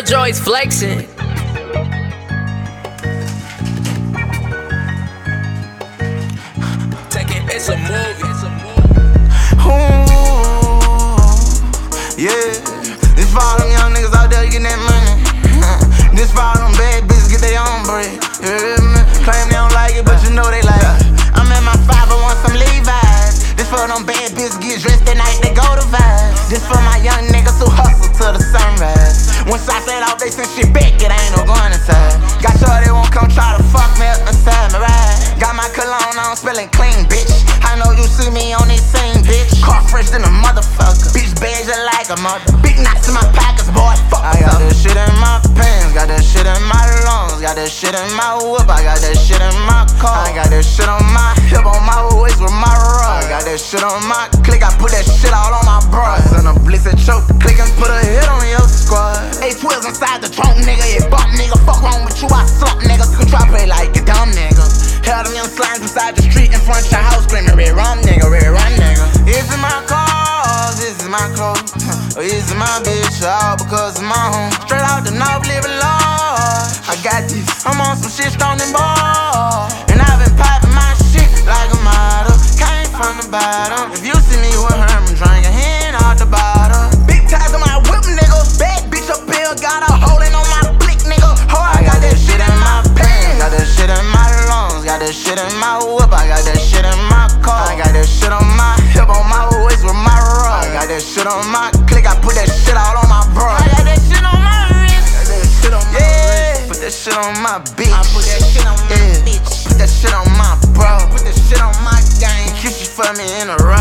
Serge always flexing. It's a movie. Ooh, yeah. This for all them young niggas out there getting that money. This for all them bad bitches get their own bread. You hear me? Claim they don't like it, but you know they like it. I'm at my 5, I want some Levi's. This for them bad bitches get dressed at night, they go to Vibes. This for my young niggas who hustle till the sunrise. Once I set off, they send shit back, it ain't no going inside. Got sure they won't come try to fuck me up inside my ride. Got my cologne on, spilling clean, bitch. I know you see me on this scene, bitch. Car fresh than a motherfucker. Bitch bad just like a mother. Big knots in my pockets, boy, fuck. I got that shit in my pants, got that shit in my lungs, got that shit in my whip, I got that shit in my car. I got that shit on my hip, on my waist with my rug. I got that shit on my click, I put that shit all on my bra. Send a blitz and choke, click and put a hit on your squad. 812 inside the trunk, nigga, yeah, bump, nigga. Fuck wrong with you, I slump, nigga. You try play like a dumb nigga. Hell, them young slimes beside the street in front of your house screaming, red rum, nigga, red run, nigga. Is it my cars? Is it my clothes? Or is it my bitch? All because of my home. Straight out the north, living large. I got this. I'm on some shit strong and ball. And I've been popping my shit like a model. Came from the bottom. If you see me with her, I'm drinking hand out the bottle. Big ties on my whip, nigga. Bad bitch up here, got a hole in on my blick, nigga. Oh, I got that shit in my pants. Got that shit in my lungs. Got that shit in my whip. I got that shit in my car. I got that shit on my hip, on my waist with my rug. I got that shit on my click. I put that shit all on my bra. I got that shit on my wrist. I got that shit on my wrist. Put that shit on my bitch. I put that shit on my bitch. Put that shit on my bro. Put that shit on my gang. Kiss you for me in a row.